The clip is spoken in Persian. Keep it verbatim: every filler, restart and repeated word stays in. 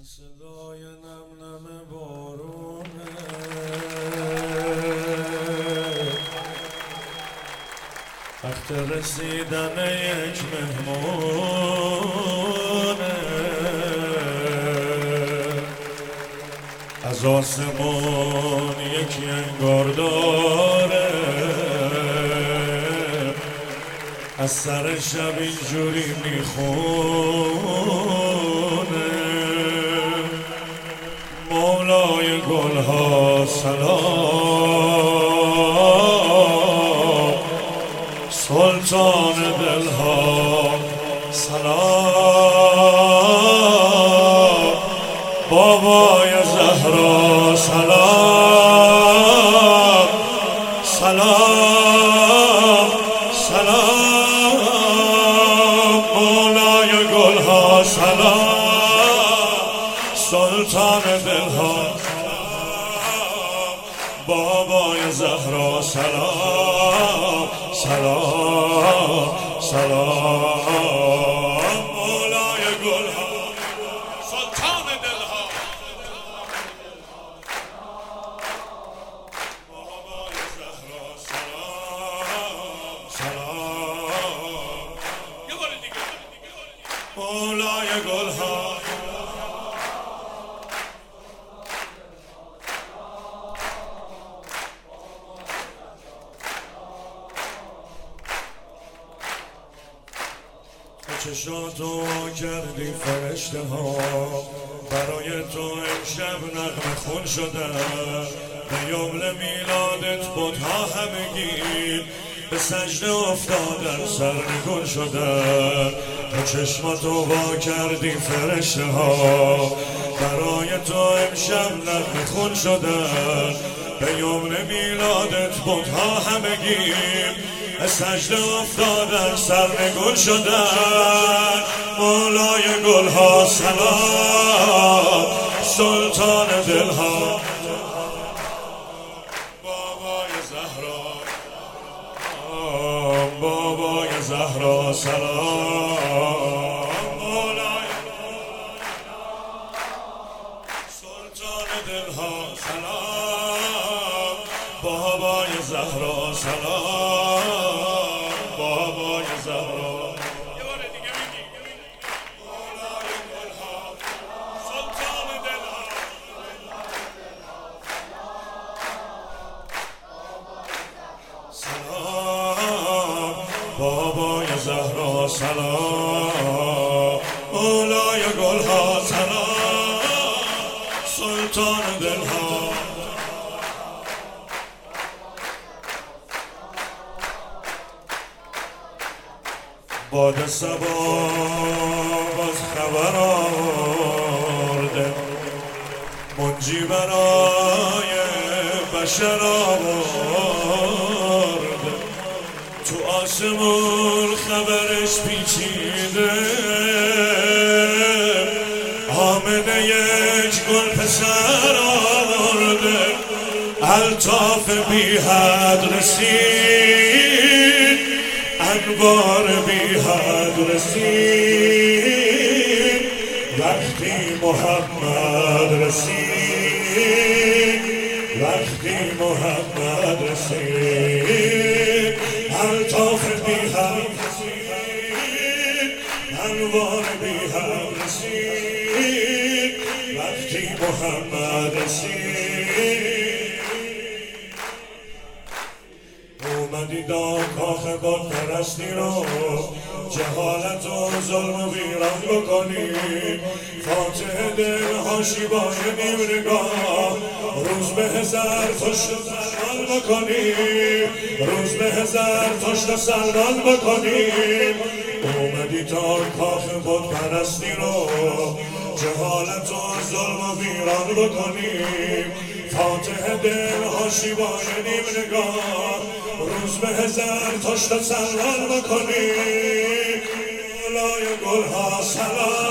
صدای نم نم بارونه وقت رسیدن یک مهمونه از آسمون یکی انگار داره از سر شب اینجوری میخونه مولای گلها سلام سلطان دلها سلام بابای زهرا سلام سلام سلام مولای گلها سلام سلطان دلها سلام بابای زهرا سلام سلام سلام مولای گلها سلطان دلها بابای زهرا سلام سلام یه بار دیگه مولای گلها چشاتو کردی فرشته ها برای تو امشب نغمه خون شدن به یوم میلادت بت‌ها همگی به سجده افتادن سرنگون شدن تو چشماتو وا کردی فرشته ها برای تو امشب نغمه خون شدن به یوم میلادت بت‌ها همگی به سجده افتادن سرنگون شدن مولای گلها سلام سلطان دلها بابای زهرا بابای زهرا سلام مولای سلطان دلها سلام بابای زهرا سلام بابای زهرا یه بار دیگه میگی مولای گلها سلطان دلها سلام بابای زهرا سلام مولای گلها سلام سلطان دلها باد صبا باز خبر آورده منجی برای بشر آورده تو آسمون خبرش پیچیده آمده یک گل پسر آورده الطاف بی حد رسید انوار بی حد رسید وقتی محمد رسید وقتی محمد رسید الطاف بی حد رسید انوار بی حد رسید وقتی محمد رسید اومدی داد کاخ بت پرستی رو جهالت و ظلم و ویران بکنی فاتح دلها شیبای نیمرگاه روز به هزار تشت سلمان بکنی روز به هزار تشت سلمان بکنی اومدی تا کاخ بت پرستی رو جهالت و ظلم و ویران بکنی فاتح دلها شیبای نیمرگاه روز به هزار تشت سلمان بکنی مولای گلها سلام